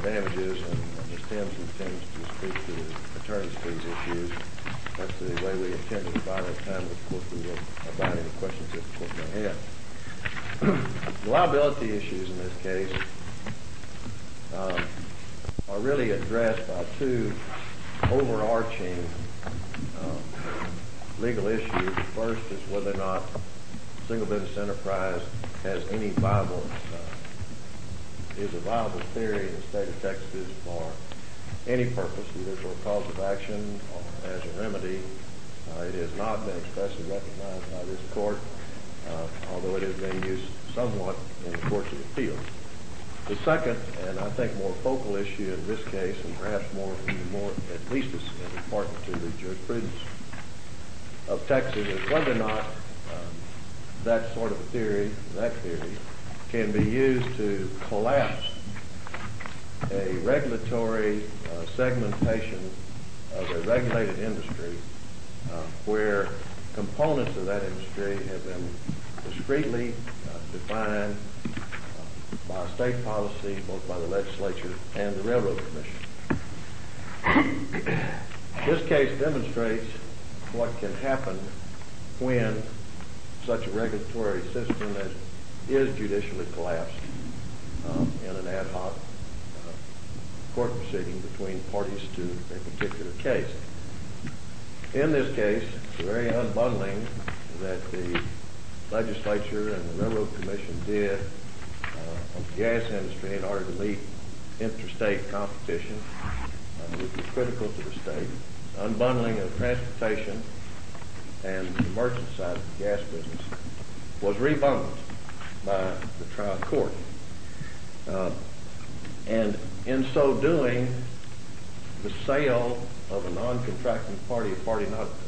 damages, and Ms. Timms intends to speak to the attorney's fees issues. That's the way we intend to divide our time. Of course, we will abide any questions that the court may have. The liability issues in this case are really addressed by two overarching legal issues. The first is whether or not single business enterprise has any viable, is a viable theory in the state of Texas for any purpose, either for a cause of action or as a remedy. It has not been expressly recognized by this court, although it is being used somewhat in the courts of appeal. The second, and I think more focal issue in this case, and perhaps even more, at least as important to the jurisprudence of Texas, is whether or not that sort of theory, can be used to collapse a regulatory segmentation of a regulated industry where components of that industry have been discreetly defined by state policy, both by the legislature and the Railroad Commission. This case demonstrates what can happen when such a regulatory system is judicially collapsed in an ad hoc court proceeding between parties to a particular case. In this case, the very unbundling that the legislature and the Railroad Commission did of the gas industry in order to meet interstate competition, which was critical to the state, unbundling of transportation and the merchant side of the gas business, was rebundled by the trial court. And in so doing, the sale of a non-contracting party, a party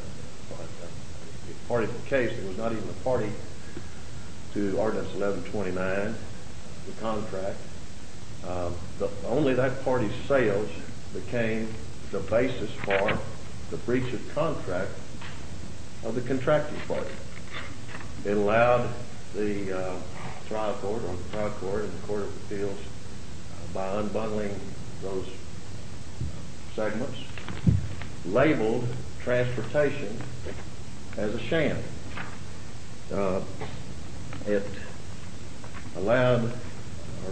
to the case that was not even a party to Ordinance 1129, the contract, only that party's sales became the basis for the breach of contract of the contracting party. It allowed the trial court, or the trial court and the Court of Appeals, by unbundling those segments, labeled transportation as a sham. It allowed or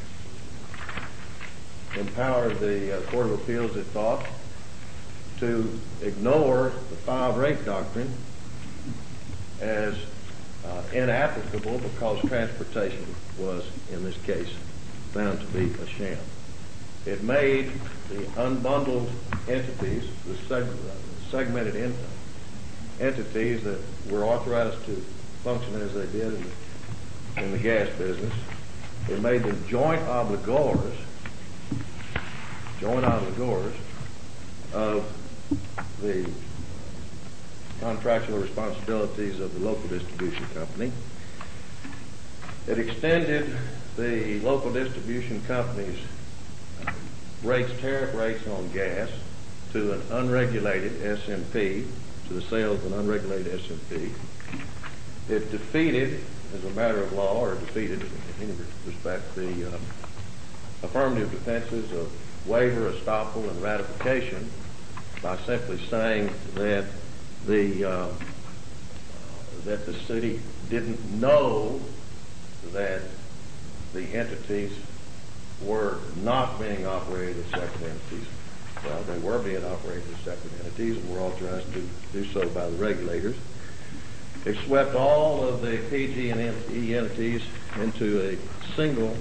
empowered the Court of Appeals, it thought, to ignore the file-rate doctrine as inapplicable because transportation was, in this case, found to be a sham. It made the unbundled entities, the segmented entities that were authorized to function as they did in the gas business, it made them joint obligors of the contractual responsibilities of the local distribution company. It extended the local distribution company's tariff rates on gas to an unregulated SMP, to the sale of an unregulated SMP. It defeated, as a matter of law, or defeated in any respect, the affirmative defenses of waiver, estoppel, and ratification by simply saying that the city didn't know that the entities were not being operated as separate entities. Well, they were being operated as separate entities and were authorized to do so by the regulators. It swept all of the PG and E entities into a single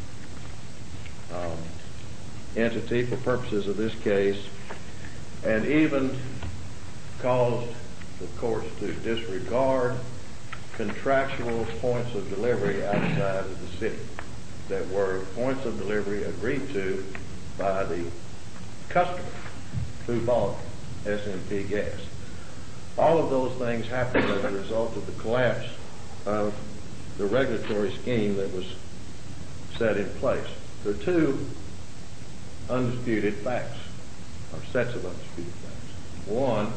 entity for purposes of this case, and even caused the courts to disregard contractual points of delivery outside of the city that were points of delivery agreed to by the customer who bought SMP gas. All of those things happened as a result of the collapse of the regulatory scheme that was set in place. There are two undisputed facts, or sets of undisputed facts. One,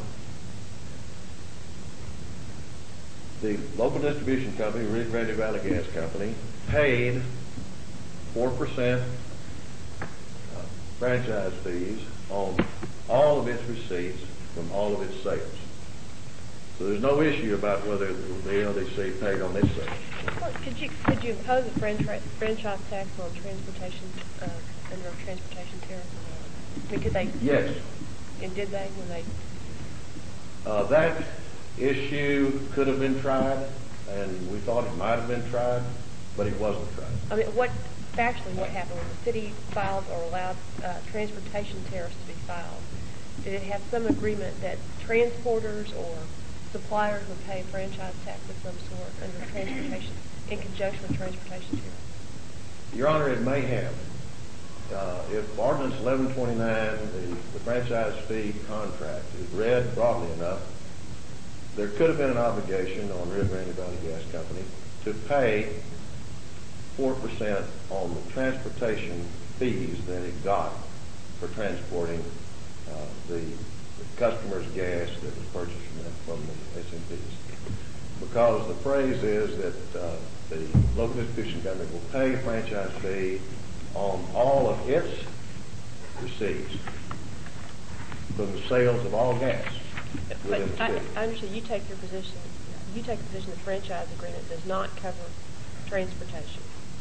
the local distribution company, Rio Grande Valley Gas Company, paid 4% franchise fees on all of its receipts from all of its sales. So there's no issue about whether the LDC paid on its sales. Well, could you impose a franchise tax on transportation under a transportation tariff? I mean, could they? Yes. And did they when they? That issue could have been tried, and we thought it might have been tried, but it wasn't tried. I mean, what happened when the city filed or allowed transportation tariffs to be filed? Did it have some agreement that transporters or suppliers would pay a franchise tax of some sort under transportation in conjunction with transportation tariffs? Your Honor, it may have. If Ordinance 1129, the franchise fee contract, is read broadly enough, there could have been an obligation on Rio Grande Valley Gas Company to pay 4% on the transportation fees that it got for transporting the customer's gas that was purchased from the SMPs. Because the phrase is that the local distribution company will pay a franchise fee on all of its receipts from the sales of all gas within the city. I understand you take your position. You take the position the franchise agreement does not cover transportation.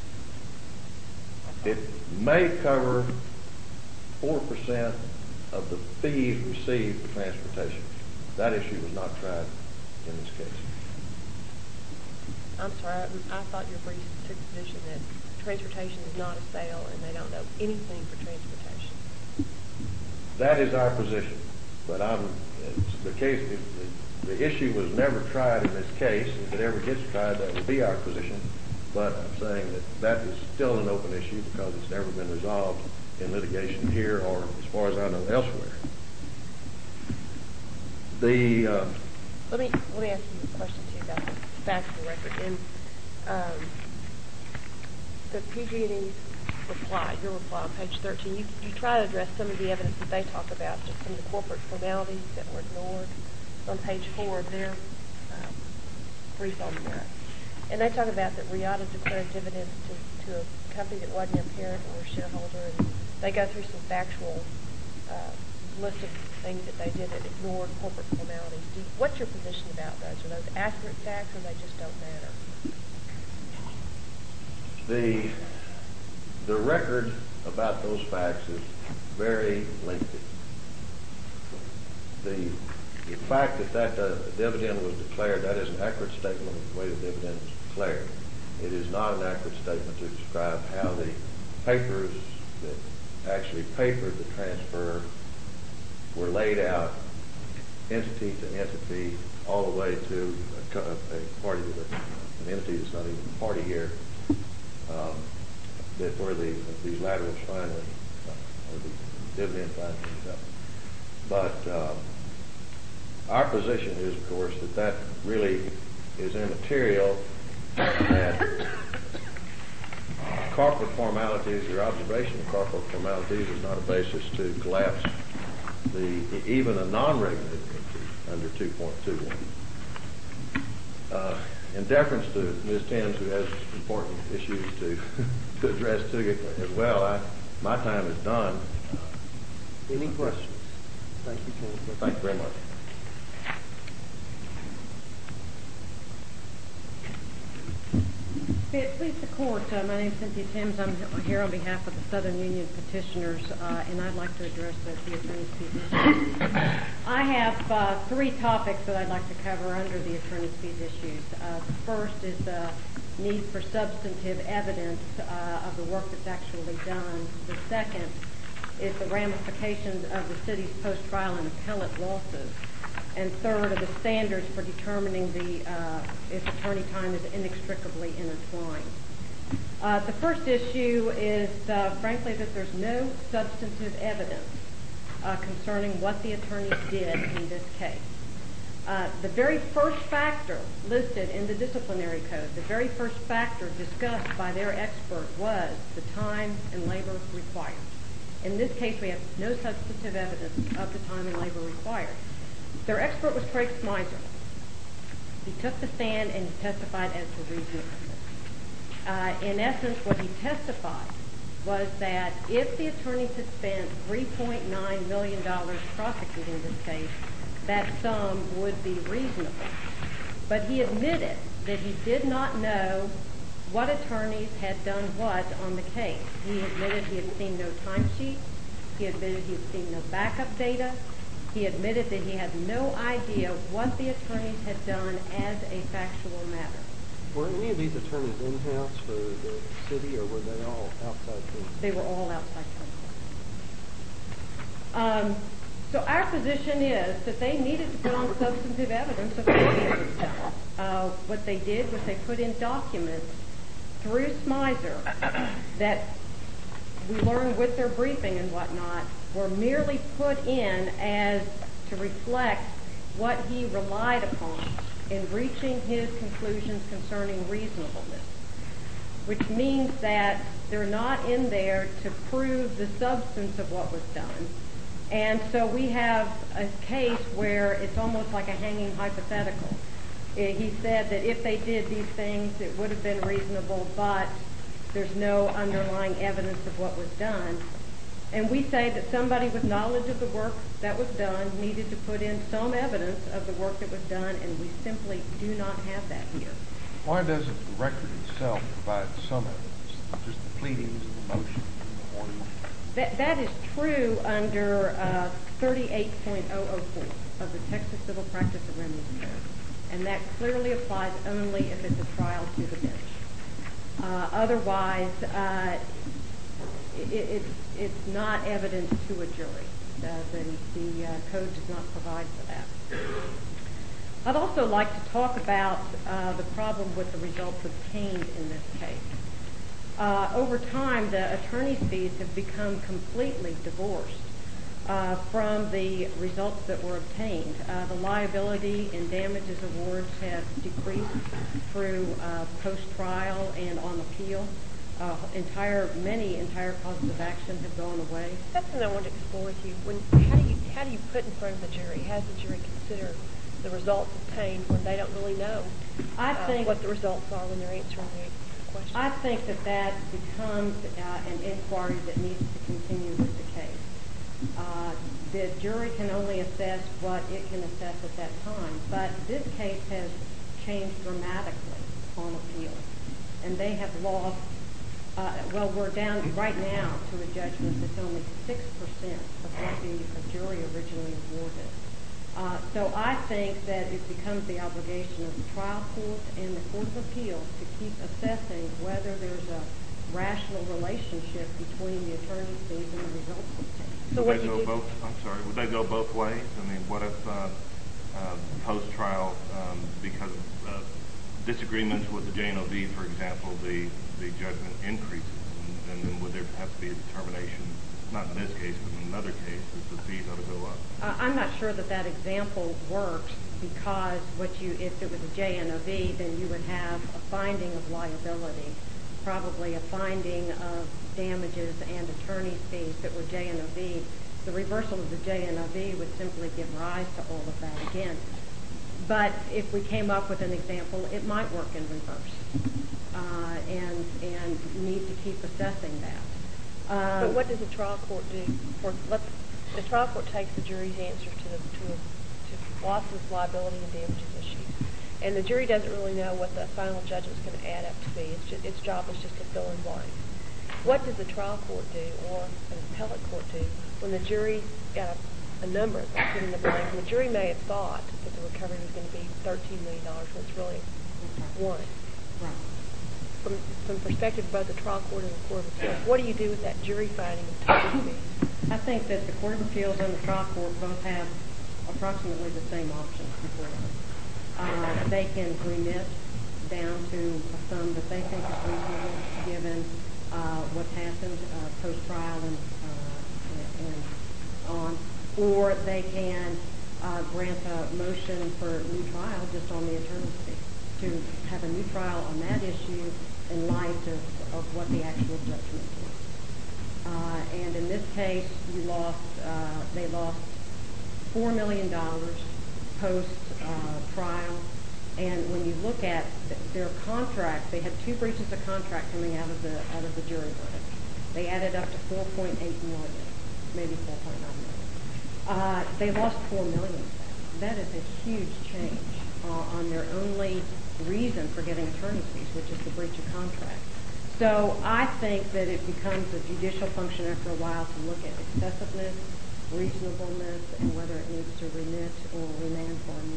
It may cover 4% of the fees received for transportation. That issue was not tried in this case. I'm sorry, I thought your brief took the position that transportation is not a sale and they don't know anything for transportation. That is our position, but the issue was never tried in this case. If it ever gets tried, that will be our position. But I'm saying that is still an open issue because it's never been resolved in litigation here or, as far as I know, elsewhere. Let me ask you a question too about the factual record. In the PG&E's reply, your reply on page 13, you try to address some of the evidence that they talk about, just some of the corporate formalities that were ignored. On page 4 of their brief on that. And they talk about that Riata declared dividends to a company that wasn't a parent or a shareholder, and they go through some factual list of things that they did that ignored corporate formalities. What's your position about those? Are those accurate facts or they just don't matter? The record about those facts is very lengthy. The fact that dividend was declared, that is an accurate statement of the way the dividend was declared. It is not an accurate statement to describe how the papers that actually papered the transfer were laid out entity to entity all the way to a party, an entity that's not even a party here, that where these laterals finally, or the dividend finally comes up. But our position is, of course, that really is immaterial, that corporate formalities or observation of corporate formalities is not a basis to collapse even a non-regulated entity under 2.21. In deference to Ms. Timms, who has important issues to address to you as well, my time is done. Any questions? Thank you, Chancellor. Thank you very much. Please the court. My name is Cynthia Timms. I'm here on behalf of the Southern Union petitioners, and I'd like to address the attorney's fees issues. I have 3 topics that I'd like to cover under the attorney's fees issues. The first is the need for substantive evidence of the work that's actually done. The second is the ramifications of the city's post-trial and appellate losses. And third are the standards for determining if attorney time is inextricably intertwined. The first issue is, frankly, that there's no substantive evidence concerning what the attorneys did in this case. The very first factor listed in the disciplinary code, the very first factor discussed by their expert was the time and labor required. In this case, we have no substantive evidence of the time and labor required. Their expert was Craig Smizer. He took the stand and he testified as to reasonableness. In essence, what he testified was that if the attorneys had spent $3.9 million prosecuting this case, that sum would be reasonable. But he admitted that he did not know what attorneys had done what on the case. He admitted he had seen no timesheet. He admitted he had seen no backup data. He admitted that he had no idea what the attorneys had done as a factual matter. Were any of these attorneys in-house for the city, or were they all outside counsel? They were all outside counsel. So our position is that they needed to put on substantive evidence of what it was done. What they did was they put in documents through Smizer that we learned with their briefing and whatnot were merely put in as to reflect what he relied upon in reaching his conclusions concerning reasonableness, which means that they're not in there to prove the substance of what was done. And so we have a case where it's almost like a hanging hypothetical. He said that if they did these things, it would have been reasonable, but there's no underlying evidence of what was done. And we say that somebody with knowledge of the work that was done needed to put in some evidence of the work that was done, and we simply do not have that here. Why doesn't the record itself provide some evidence, just the pleadings and the motions and the warnings? That is true under 38.004 of the Texas Civil Practice and Remedies Code, and that clearly applies only if it's a trial to the bench. Otherwise, it's not evidence to a jury. The code does not provide for that. I'd also like to talk about the problem with the results obtained in this case. Over time, the attorney's fees have become completely divorced from the results that were obtained. The liability and damages awards have decreased through post-trial and on appeal. Many entire causes of action have gone away. That's something I want to explore with you. How do you put in front of the jury? How does the jury consider the results obtained when they don't really know what the results are when they're answering the question? I think that becomes an inquiry that needs to continue with the case. The jury can only assess what it can assess at that time, but this case has changed dramatically on appeal, and they have lost. We're down right now to a judgment that's only 6% of what the jury originally awarded. So I think that it becomes the obligation of the trial court and the Court of Appeals to keep assessing whether there's a rational relationship between the attorney's fees and the results obtained. So would they go both ways? I mean, what if post-trial, because of disagreements with the JNOV, for example, the judgment increases, and then would there have to be a determination, not in this case, but in another case, that the fees ought to go up? I'm not sure that example works, because if it was a JNOV, then you would have a finding of liability, probably a finding of damages and attorney's fees that were JNOV. The reversal of the JNOV would simply give rise to all of that again. But if we came up with an example, it might work in reverse, and need to keep assessing that. But what does the trial court do? The trial court takes the jury's answer to losses, liability, and damages issues, and the jury doesn't really know what the final judgment's going to add up to be. Its job is just to fill in blanks. What does the trial court do, or an appellate court do, when the jury's got a number that's put in the blank, and the jury may have thought that the recovery was going to be $13 million when it's really $1. Right. From the perspective of both the trial court and the Court of Appeals, what do you do with that jury finding of attorney's fees? I think that the Court of Appeals and the trial court both have approximately the same options before them. They can remit down to a sum that they think is reasonable, given what's happened post-trial and on, or they can grant a motion for new trial just on the attorney's fee, to have a new trial on that issue in light of what the actual judgment is. And in this case, they lost $4 million post-trial. And when you look at their contract, they had 2 breaches of contract coming out of the jury verdict. They added up to $4.8 million, maybe $4.9 million. They lost $4 million. That is a huge change on their only reason for getting attorney's fees, which is the breach of contract. So I think that it becomes a judicial function after a while to look at excessiveness, reasonableness, and whether it needs to remit or remand for a new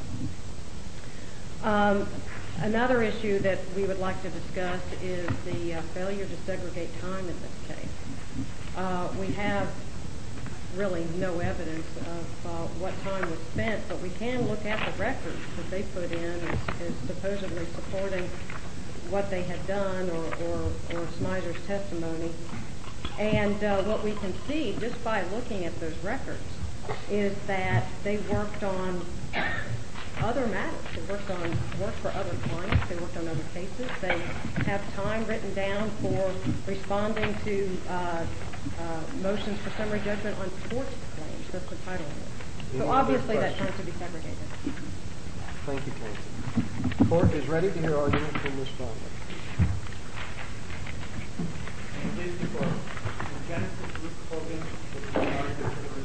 trial. Another issue that we would like to discuss is the failure to segregate time in this case. We have really no evidence of what time was spent, but we can look at the records that they put in as supposedly supporting what they had done or Smizer's testimony. And what we can see just by looking at those records is that they worked on other matters. They worked for other clients. They worked on other cases. They have time written down for responding to motions for summary judgment on tort claims. That's the title of it. So obviously that time to be segregated. Thank you, counsel. The court is ready to hear argument from Ms. Fowler. Please report. Genesis Luke Hogan with the argument for the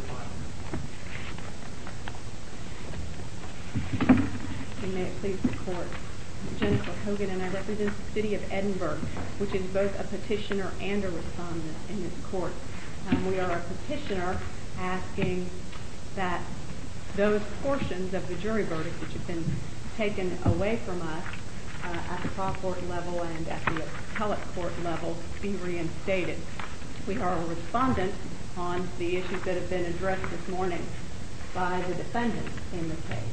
response. May it please the court. I'm Jennifer Hogan, and I represent the city of Edinburgh, which is both a petitioner and a respondent in this court. We are a petitioner asking that those portions of the jury verdict which have been taken away from us at the trial court level and at the appellate court level be reinstated. We are a respondent on the issues that have been addressed this morning by the defendants in the case.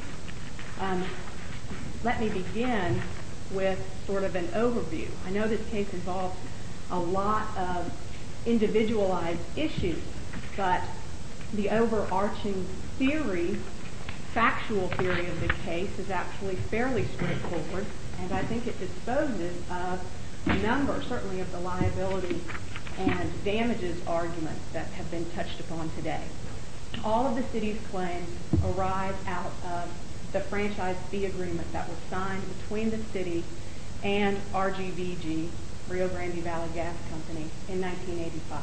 Let me begin with sort of an overview. I know this case involves a lot of individualized issues, but the overarching theory, factual theory of the case is actually fairly straightforward, and I think it disposes of a number, certainly of the liability and damages arguments that have been touched upon today. All of the city's claims arise out of the franchise fee agreement that was signed between the city and RGVG, Rio Grande Valley Gas Company, in 1985.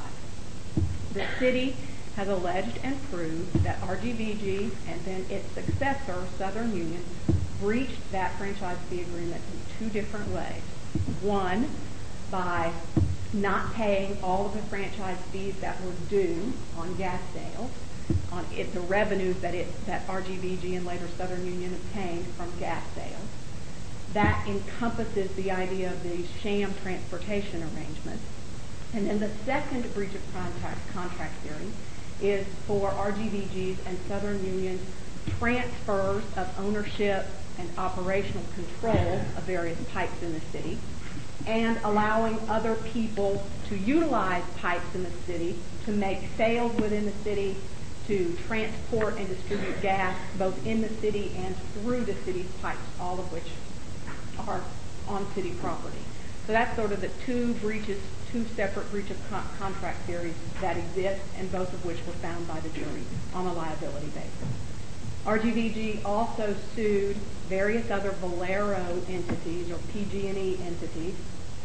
The city has alleged and proved that RGVG and then its successor, Southern Union, breached that franchise fee agreement in two different ways. One, by not paying all of the franchise fees that were due on gas sales, on the revenues that RGVG and later Southern Union obtained from gas sales. That encompasses the idea of the sham transportation arrangement. And then the second breach of contract theory is for RGVG's and Southern Union's transfers of ownership and operational control of various pipes in the city, and allowing other people to utilize pipes in the city to make sales within the city, to transport and distribute gas both in the city and through the city's pipes, all of which are on city property. So that's sort of the two separate breach of contract theories that exist, and both of which were found by the jury on a liability basis. RGVG also sued various other Valero entities or PG&E entities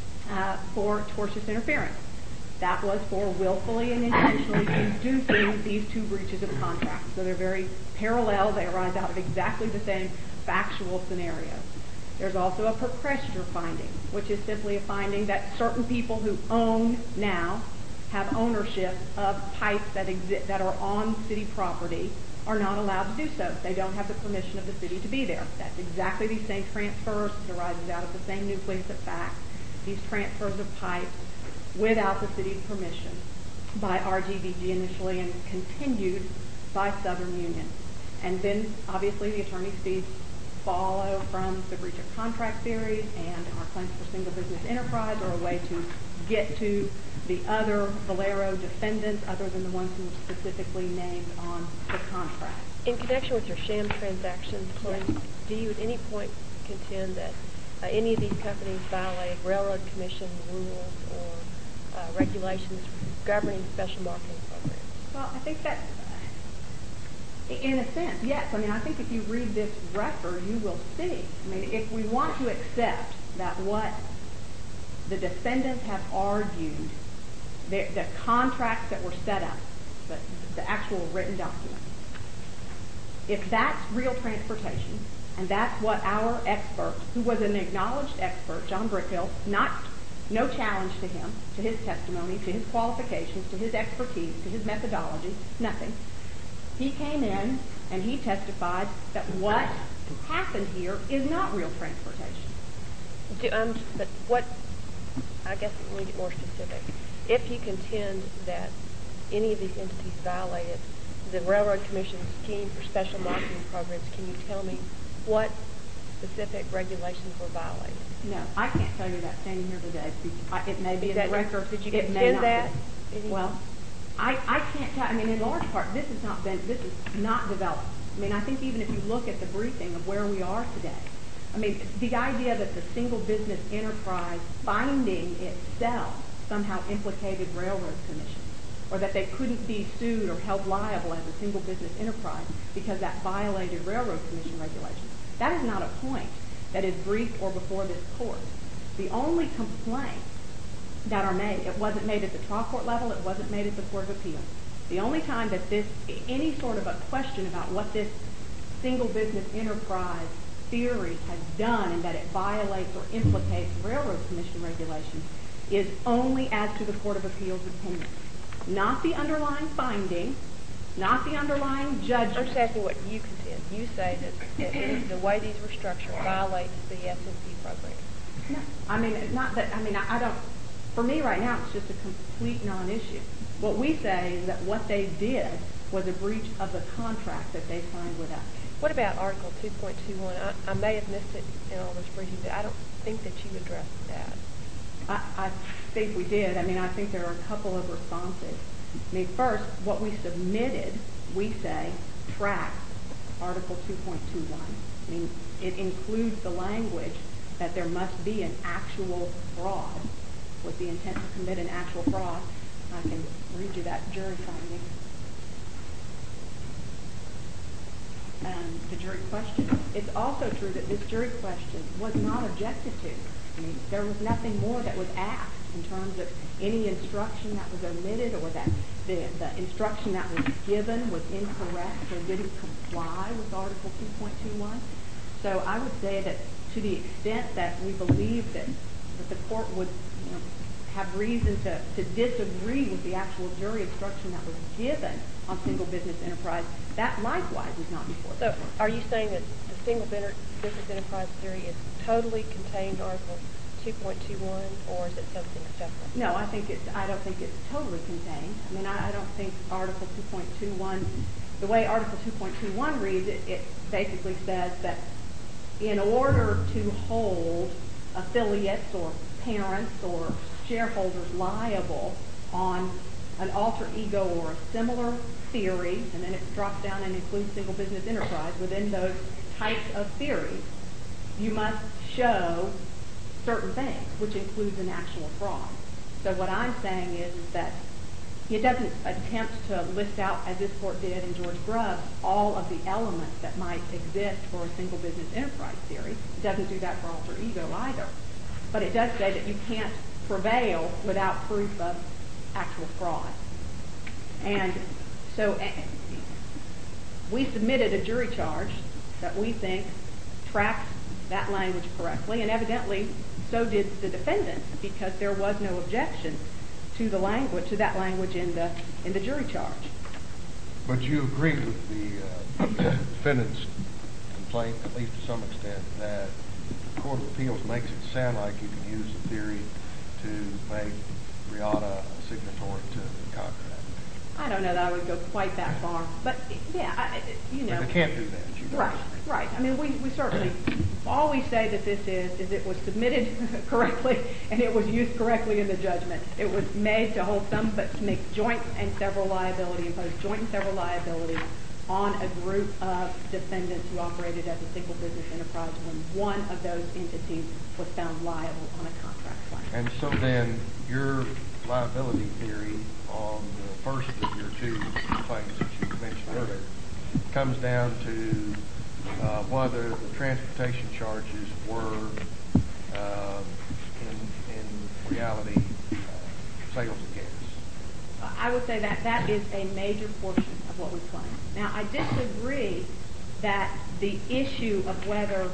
for tortious interference. That was for willfully and intentionally inducing these two breaches of contract. So they're very parallel. They arise out of exactly the same factual scenario. There's also a proprietor finding, which is simply a finding that certain people who own now have ownership of pipes that are on city property are not allowed to do so. They don't have the permission of the city to be there. That's exactly these same transfers. It arises out of the same nucleus of facts. These transfers of pipes without the city's permission by RGVG initially and continued by Southern Union. And then, obviously, the attorney's fees follow from the breach of contract theories, and our claims for single business enterprise are a way to get to the other Valero defendants other than the ones who were specifically named on the contract. In connection with your sham transaction claim, do you at any point contend that any of these companies violate Railroad Commission rules or regulations governing special marketing programs? Well, I think that, in a sense, yes. I mean, I think if you read this record, you will see. I mean, if we want to accept that what the defendants have argued the contracts that were set up, the actual written documents. If that's real transportation, and that's what our expert, who was an acknowledged expert, John Brickhill, no challenge to him, to his testimony, to his qualifications, to his expertise, to his methodology, nothing. He came in and he testified that what happened here is not real transportation. But what, I guess let me get more specific. If you contend that any of these entities violated the Railroad Commission's scheme for special marketing programs, can you tell me what specific regulations were violated? No, I can't tell you that standing here today. It may be in the record. Did you It may contend not that? be. Well, I can't tell. I mean, in large part, this is not developed. I mean, I think even if you look at the briefing of where we are today, I mean, the idea that the single business enterprise finding itself somehow implicated Railroad Commission, or that they couldn't be sued or held liable as a single business enterprise because that violated Railroad Commission regulations, that is not a point that is briefed or before this court. The only complaints that are made, it wasn't made at the trial court level, it wasn't made at the Court of Appeals. The only time that any sort of a question about what this single business enterprise theory has done and that it violates or implicates Railroad Commission regulations is only as to the Court of Appeals opinion. Not the underlying finding, not the underlying judgment. I'm just asking what you contend. You say that the way these were structured violates the SNP program. No, I mean, not that, I mean, I don't, for me right now, it's just a complete non-issue. What we say is that what they did was a breach of the contract that they signed with us. What about Article 2.21? I may have missed it in all this briefing, but I don't think that you addressed that. I think we did. I mean, I think there are a couple of responses. I mean, first, what we submitted, we say, tracks Article 2.21. I mean, it includes the language that there must be an actual fraud with the intent to commit an actual fraud. I can read you that jury finding. The jury question. It's also true that this jury question was not objected to. I mean, there was nothing more that was asked in terms of any instruction that was omitted or that the instruction that was given was incorrect or didn't comply with Article 2.21. So I would say that to the extent that we believe that the court would have reason to disagree with the actual jury instruction that was given on single business enterprise, that likewise is not before the court. So are you saying that the single business enterprise theory is totally contained in Article 2.21, or is it something separate? No, I don't think it's totally contained. I mean, I don't think Article 2.21, the way Article 2.21 reads, it basically says that in order to hold affiliates or parents or shareholders liable on an alter ego or a similar theory, and then it drops down and includes single business enterprise, within those types of theories, you must show certain things, which includes an actual fraud. So what I'm saying is that it doesn't attempt to list out, as this court did in George Grubbs, all of the elements that might exist for a single business enterprise theory. It doesn't do that for alter ego either. But it does say that you can't prevail without proof of actual fraud. And so we submitted a jury charge that we think tracks that language correctly, and evidently so did the defendants, because there was no objection to that language in the jury charge. But you agree with the defendant's complaint, at least to some extent, that the Court of Appeals makes it sound like you can use the theory to make Riata a signatory to the contract. I don't know that I would go quite that far, but yeah, But they can't do that. Right. I mean, we certainly, all we say that this is it was submitted correctly and it was used correctly in the judgment. It was made to hold some, but to make joint and several liability, impose joint and several liability on a group of defendants who operated as a single business enterprise when one of those entities was found liable on a contract claim. And so then your liability theory on the first of your two claims that you mentioned earlier comes down to whether the transportation charges were in reality sales of gas. I would say that that is a major portion of what we claim. Now, I disagree that the issue of whether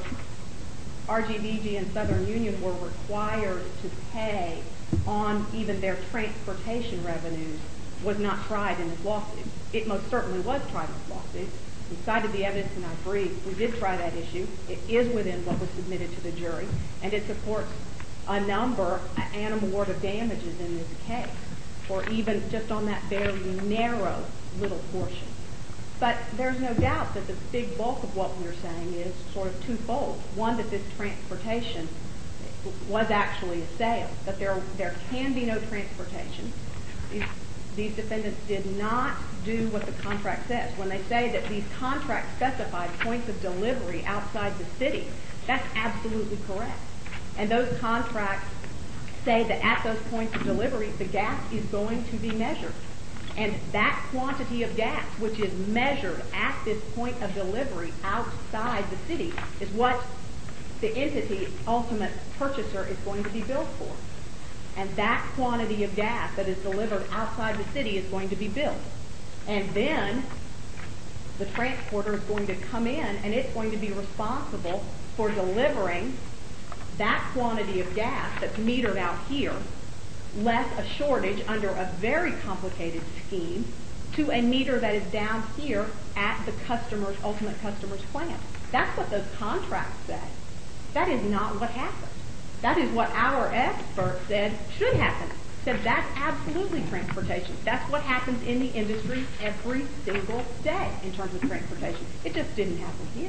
RGVG and Southern Union were required to pay on even their transportation revenues was not tried in this lawsuit. It most certainly was tried in this lawsuit. We cited the evidence in our brief. We did try that issue. It is within what was submitted to the jury, and it supports a number and award of damages in this case, or even just on that very narrow little portion. But there's no doubt that the big bulk of what we're saying is sort of twofold. One, that this transportation was actually a sale, that there can be no transportation. These defendants did not do what the contract says. When they say that these contracts specify points of delivery outside the city, that's absolutely correct. And those contracts say that at those points of delivery, the gas is going to be measured. And that quantity of gas, which is measured at this point of delivery outside the city, is what the entity, ultimate purchaser, is going to be billed for. And that quantity of gas that is delivered outside the city is going to be billed. And then the transporter is going to come in, and it's going to be responsible for delivering that quantity of gas that's metered out here, less a shortage under a very complicated scheme, to a meter that is down here at the customer's, ultimate customer's plant. That's what those contracts say. That is not what happened. That is what our expert said should happen. Said that's absolutely transportation. That's what happens in the industry every single day in terms of transportation. It just didn't happen here.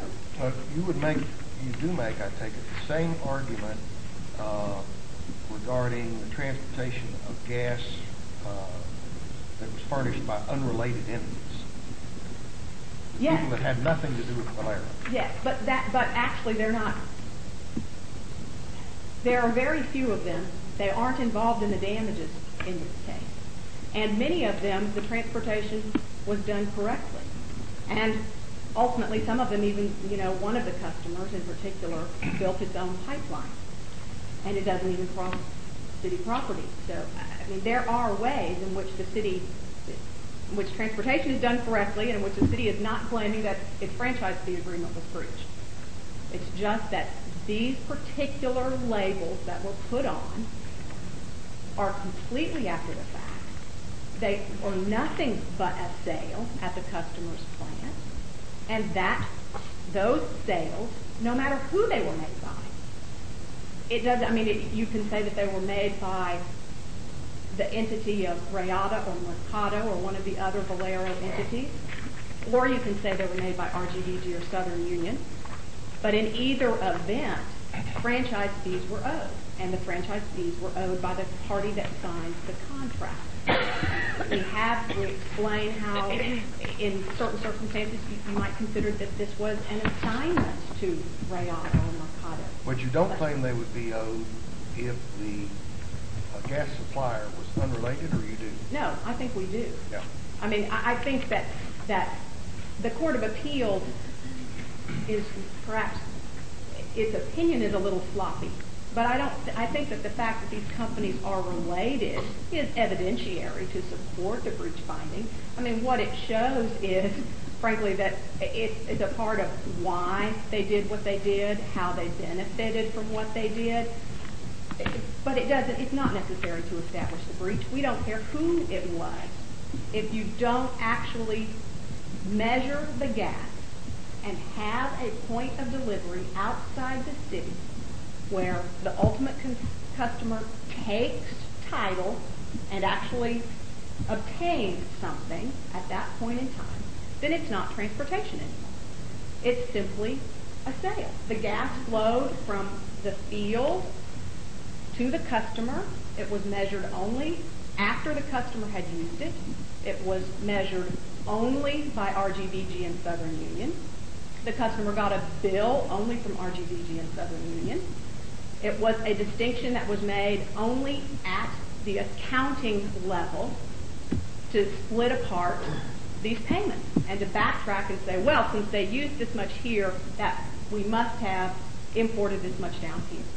You do make, I take it, the same argument regarding the transportation of gas that was furnished by unrelated entities. Yes. People that had nothing to do with Valero. Yes, but actually they're not. There are very few of them. They aren't involved in the damages in this case. And many of them, the transportation was done correctly. And ultimately, some of them even, one of the customers in particular built its own pipeline. And it doesn't even cross city property. So, I mean, there are ways in which in which transportation is done correctly and in which the city is not claiming that its franchise fee agreement was breached. It's just that these particular labels that were put on are completely after the fact. They are nothing but a sale at the customer's plant, and that those sales, no matter who they were made by, it doesn't. I mean, you can say that they were made by the entity of Rayada or Mercado or one of the other Valero entities, or you can say they were made by RGVG or Southern Union. But in either event, franchise fees were owed, and the franchise fees were owed by the party that signed the contract. We explain how, in certain circumstances, you might consider that this was an assignment to Rayada or Mercado. But you don't claim they would be owed if the gas supplier was unrelated, or you do? No, I think we do. Yeah. I mean, I think that the Court of Appeals is perhaps, its opinion is a little sloppy. But I think that the fact that these companies are related is evidentiary to support the breach finding. I mean, what it shows is, frankly, that it's a part of why they did what they did, how they benefited from what they did. But it's not necessary to establish the breach. We don't care who it was. If you don't actually measure the gas and have a point of delivery outside the city where the ultimate customer takes title and actually obtains something at that point in time, then it's not transportation anymore. It's simply a sale. The gas flowed from the field to the customer. It was measured only after the customer had used it. It was measured only by RGVG and Southern Union. The customer got a bill only from RGVG and Southern Union. It was a distinction that was made only at the accounting level to split apart these payments and to backtrack and say, well, since they used this much here, that we must have imported this much down here.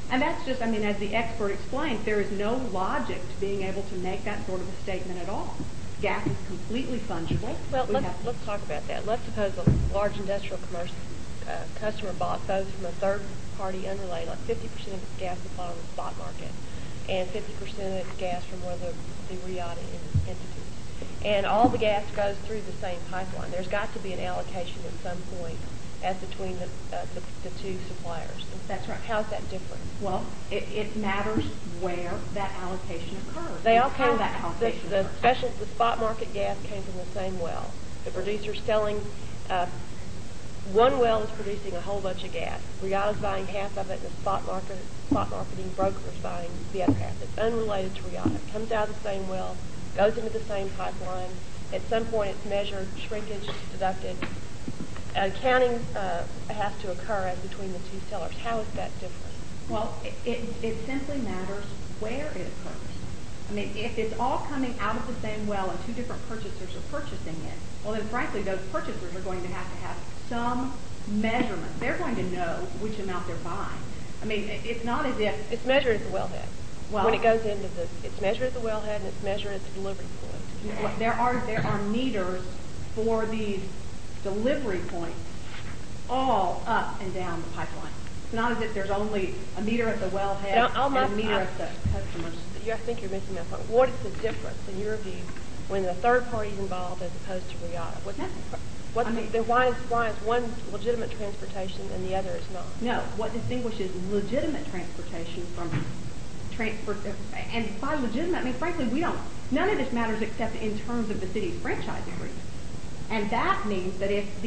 And that's just, I mean, as the expert explained, there is no logic to being able to make that sort of a statement at all. Gas is completely fungible. Well, let's talk about that. Let's suppose a large industrial commercial customer bought those from a third-party unrelated, like 50% of its gas supply on the spot market, and 50% of its gas from one of the RIATA entities. And all the gas goes through the same pipeline. There's got to be an allocation at some point as between the two suppliers. That's right. How's that different? Well, it matters where that allocation occurs. They all how came. that allocation occurs. The spot market gas came from the same well. The producer's selling. One well is producing a whole bunch of gas. RIATA's buying half of it, and the spot marketing broker is buying the other half. It's unrelated to RIATA. It comes out of the same well, goes into the same pipeline. At some point, it's measured, shrinkage is deducted. Accounting has to occur as between the two sellers. How is that different? Well, it simply matters where it occurs. I mean, if it's all coming out of the same well and two different purchasers are purchasing it, well, then frankly, those purchasers are going to have some measurement. They're going to know which amount they're buying. I mean, it's not as if... It's measured at the wellhead. Well, when it goes into it's measured at the wellhead and it's measured at the delivery point. There are meters for these delivery points all up and down the pipeline. It's not as if there's only a meter at the wellhead and a meter at the customers. I think you're missing that point. What is the difference, in your view, when the third party is involved as opposed to RIATA? Then why is one legitimate transportation and the other is not? No. What distinguishes legitimate transportation from and by legitimate, I mean, frankly, none of this matters except in terms of the city's franchise agreement. And that means that if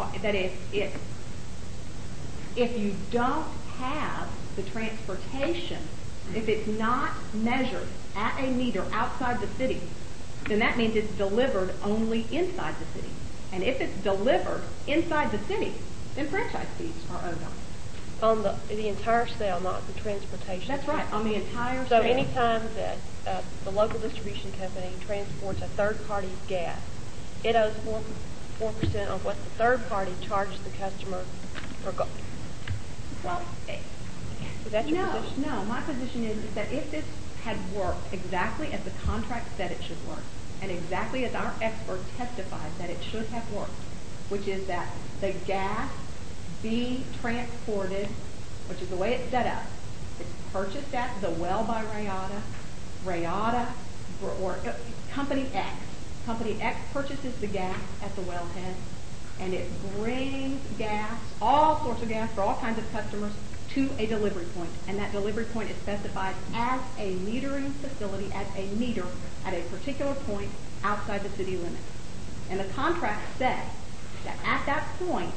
you don't have the transportation, if it's not measured at a meter outside the city, then that means it's delivered only inside the city. And if it's delivered inside the city, then franchise fees are owed on it. On the entire sale, not the transportation. That's right, on the entire sale. So any time that the local distribution company transports a third party's gas, it owes 4% on what the third party charges the customer for gas. Well, is that your position? No, my position is that if this had worked exactly as the contract said it should work, and exactly as our expert testified that it should have worked, which is that the gas be transported, which is the way it's set up. It's purchased at the well by RIATA, or Company X. Company X purchases the gas at the wellhead, and it brings gas, all sorts of gas for all kinds of customers, to a delivery point. And that delivery point is specified as a metering facility, as a meter at a particular point outside the city limits. And the contract says that at that point,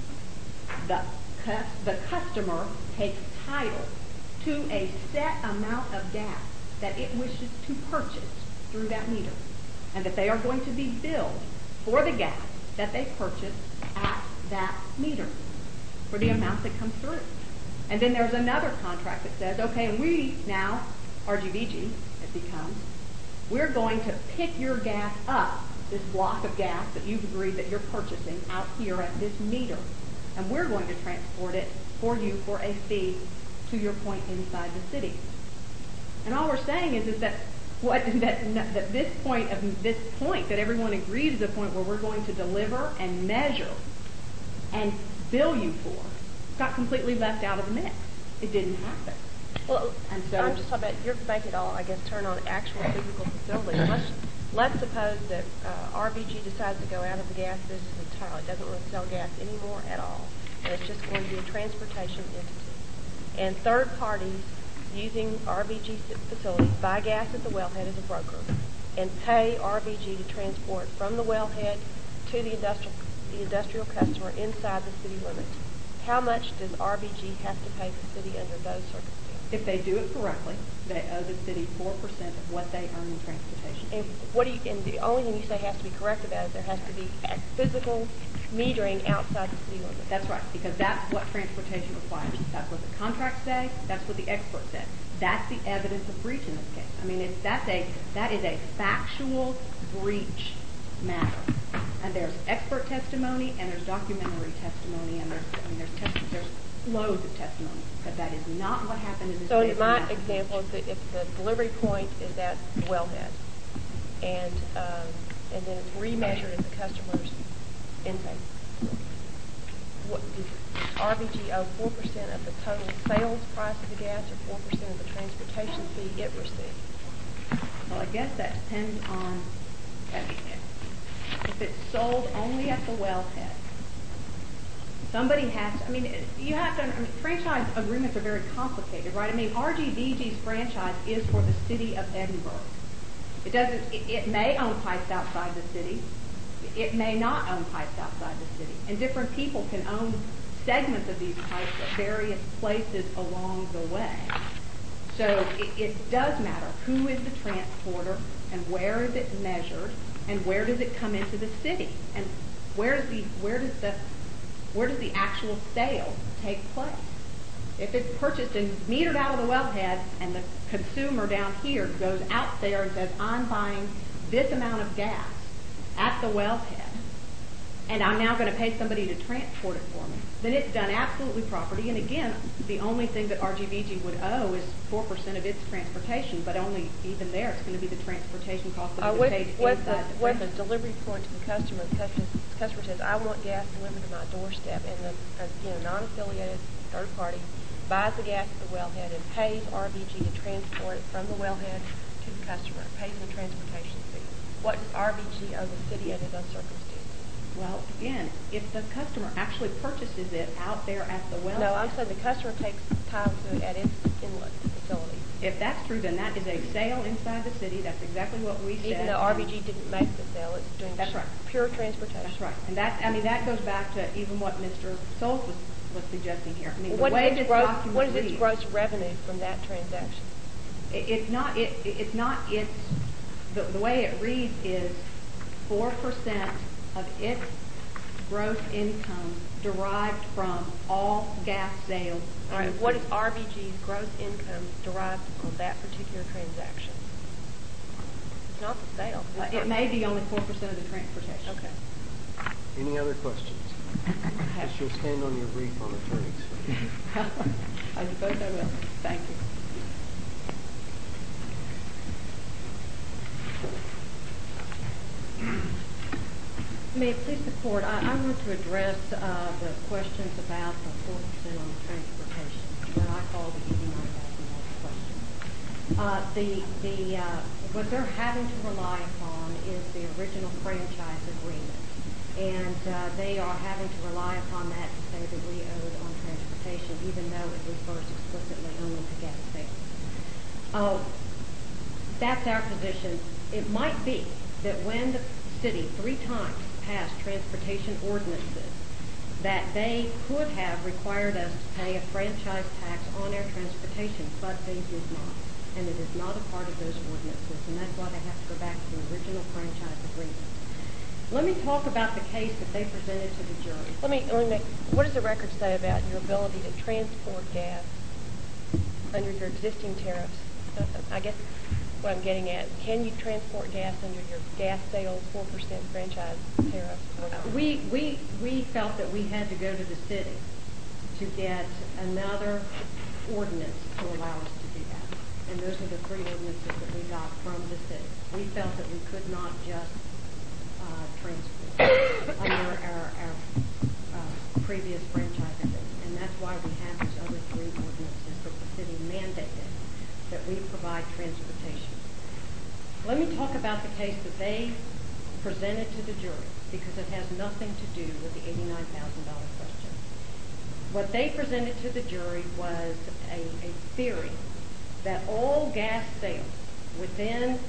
the customer takes title to a set amount of gas that it wishes to purchase through that meter, and that they are going to be billed for the gas that they purchase at that meter for the amount that comes through. And then there's another contract that says, okay, and we now, RGVG, it becomes, we're going to pick your gas up, this block of gas that you've agreed that you're purchasing out here at this meter, and we're going to transport it for you for a fee to your point inside the city. And all we're saying is that this point that everyone agrees is the point where we're going to deliver and measure and bill you for got completely left out of the mix. It didn't happen. Well, and so I'm just talking about, you're making it all, I guess, turn on actual physical facilities. Let's suppose that RBG decides to go out of the gas business entirely, doesn't want to sell gas anymore at all, and it's just going to be a transportation entity. And third parties using RBG facilities buy gas at the wellhead as a broker and pay RBG to transport from the wellhead to the industrial customer inside the city limits. How much does RBG have to pay the city under those circumstances? If they do it correctly, they owe the city 4% of what they earn in transportation. And the only thing you say has to be correct about it, there has to be physical metering outside the city limits. That's right, because that's what transportation requires. That's what the contracts say. That's what the expert said. That's the evidence of breach in this case. I mean, that is a factual breach matter. And there's expert testimony and there's documentary testimony and there's loads of testimony that is not what happened in this So case. in my example, if the delivery point is at the wellhead, and then it's remeasured at the customer's intake, what does RBG owe 4% of the total sales price of the gas, or 4% of the transportation fee it received? Well, I guess that depends on if it's sold only at the wellhead. Somebody has to, I mean, you have to, I mean, franchise agreements are very complicated, right? I mean, RGVG's franchise is for the city of Edinburgh. It may own pipes outside the city. It may not own pipes outside the city. And different people can own segments of these pipes at various places along the way. So it does matter who is the transporter, and where is it measured, and where does it come into the city, and where does the actual sale take place? If it's purchased and metered out of the wellhead, and the consumer down here goes out there and says, I'm buying this amount of gas at the wellhead, and I'm now going to pay somebody to transport it for me, then it's done absolutely properly. And again, the only thing that RGVG would owe is 4% of its transportation, but only even there it's going to be the transportation cost that is paid inside the What the delivery point to the customer says, I want gas delivered to my doorstep, and the non-affiliated third party buys the gas at the wellhead and pays RBG to transport it from the wellhead to the customer, pays the transportation fee. What does RBG owe the city under those circumstances? Well, again, if the customer actually purchases it out there at the wellhead. No, I'm saying the customer takes title to it at its inlet facility. If that's true, then that is a sale inside the city. That's exactly what we said. Even though RBG didn't make the sale, it's doing pure transportation. That's right. And that goes back to even what Mr. Solz was suggesting here. I mean, what is its gross revenue from that transaction? The way it reads is 4% of its gross income derived from all gas sales. All right. What is RBG's gross income derived on that particular transaction? It's not the sale. It may be only 4% of the transportation. Okay. Any other questions? Yes, you'll stand on your brief on attorneys. I suppose I will. Thank you. May it please the court, I want to address the questions about the 4% on the transportation, what I call the $89,000 question. What they're having to rely upon is the original franchise agreement, and they are having to rely upon that to say that we owed on transportation, even though it refers explicitly only to gas sales. That's our position. It might be that when the city 3 times passed transportation ordinances, that they could have required us to pay a franchise tax on our transportation, but they did not. And it is not a part of those ordinances, and that's why they have to go back to the original franchise agreement. Let me talk about the case that they presented to the jury. What does the record say about your ability to transport gas under your existing tariffs? I guess what I'm getting at, can you transport gas under your gas sales 4% franchise tariff? We felt that we had to go to the city to get another ordinance to allow us to do that. And those are the 3 ordinances that we got from the city. We felt that we could not just transport under our previous franchise agreement. And that's why we have these other 3 ordinances that the city mandated that we provide transportation. Let me talk about the case that they presented to the jury, because it has nothing to do with the $89,000 question. What they presented to the jury was a theory that all gas sales within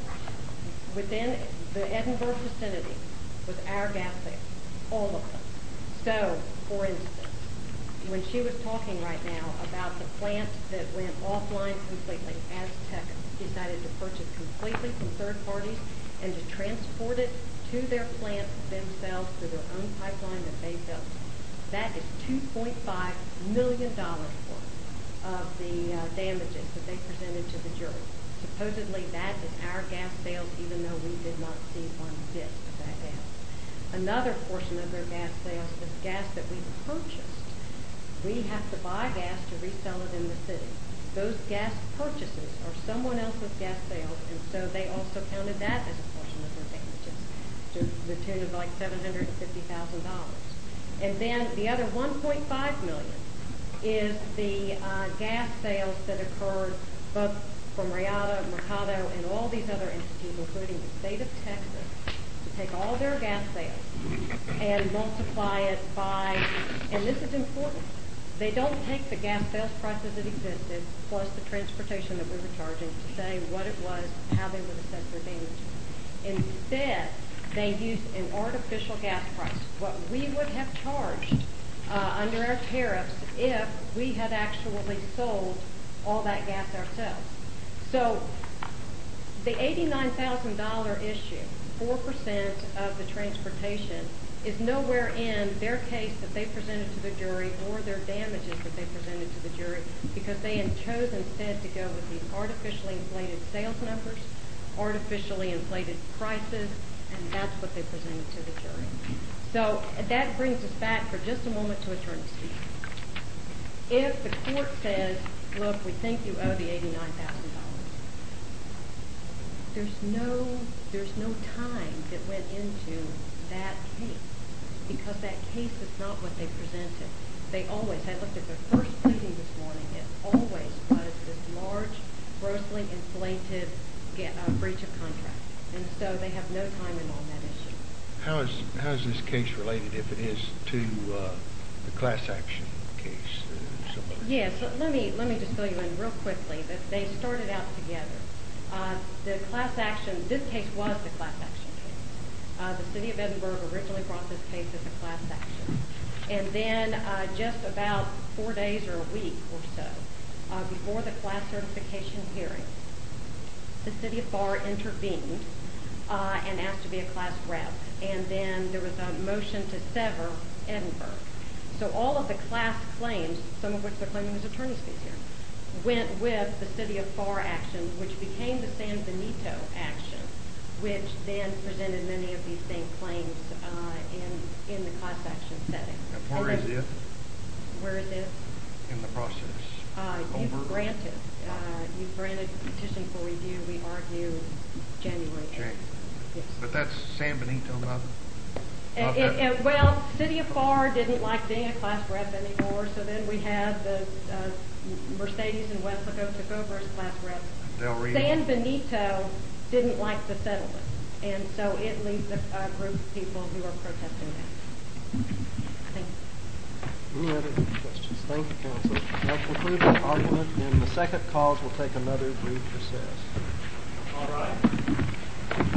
the Edinburgh vicinity was our gas sales, all of them. So, for instance, when she was talking right now about the plant that went offline completely, Azteca decided to purchase completely from third parties and to transport it to their plant themselves through their own pipeline that they built. That is $2.5 million worth of the damages that they presented to the jury. Supposedly that is our gas sales, even though we did not see 1 bit of that gas. Another portion of their gas sales was gas that we purchased We have to buy gas to resell it in the city. Those gas purchases are someone else's gas sales, and so they also counted that as a portion of their damages, to the tune of like $750,000. And then the other $1.5 million is the gas sales that occurred both from Riata, Mercado, and all these other entities, including the state of Texas, to take all their gas sales and multiply it by, and this is important, they don't take the gas sales prices that existed plus the transportation that we were charging to say what it was, how they would assess their damages. Instead, they used an artificial gas price, what we would have charged under our tariffs if we had actually sold all that gas ourselves. So the $89,000 issue, 4% of the transportation, is nowhere in their case that they presented to the jury or their damages that they presented to the jury, because they had chosen instead to go with these artificially inflated sales numbers, artificially inflated prices, and that's what they presented to the jury. So that brings us back for just a moment to attorney's fees. If the court says, look, we think you owe the $89,000, there's no time that went into that case, because that case is not what they presented. They always, I looked at their first pleading this morning, it always was this large, grossly inflated breach of contract. And so they have no time in on that issue. How is this case related, if it is, to the class action case? Yes, let me just fill you in real quickly that they started out together. The class action, this case was the class action case. The city of Edinburgh originally brought this case as a class action. And then just about 4 days or a week or so before the class certification hearing, the city of FAR intervened and asked to be a class rep. And then there was a motion to sever Edinburgh. So all of the class claims, some of which they're claiming as attorney's fees here, went with the city of FAR action, which became the San Benito action, which then presented many of these same claims in the class action setting. And where is it? Where is it? In the process. You've granted petition for review. We argued January 8th. Yes. But that's San Benito, not well, City of FAR didn't like being a class rep anymore, so then we had the Mercedes and Westlaco took over as class reps. San Benito didn't like the settlement, and so it leaves a group of people who are protesting that. Thank you. Any other questions? Thank you, counsel. That concludes the argument. In the second cause, we'll take another brief recess.